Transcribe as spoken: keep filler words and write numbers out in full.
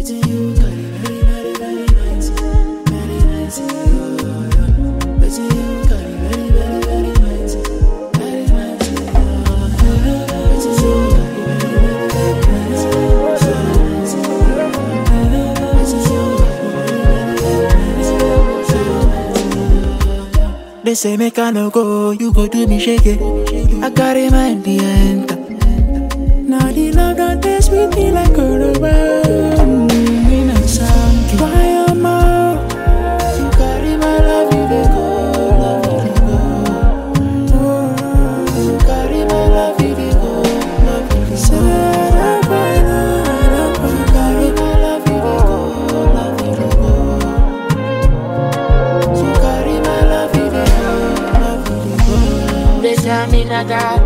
Waiting you carry very, very, very nice, very nice, yeah, yeah. Waiting you carry very, very, very nice, very nice, yeah, yeah. Waiting you carry very, very, very nice, very nice, yeah. Waiting you carry very, very, very nice, very nice, yeah. They say make I no go, you go do me shake it. I carry my the enter. Now the love don't taste with me like a rubber. Me not sanky. Why am I? You carry my love, you dey go, love you dey go. Oh, you carry my love, you dey go, love you dey go. Say I find out, you carry my love, you dey go, love you dey go. You carry my love, you dey go, love you dey go. They tell me that I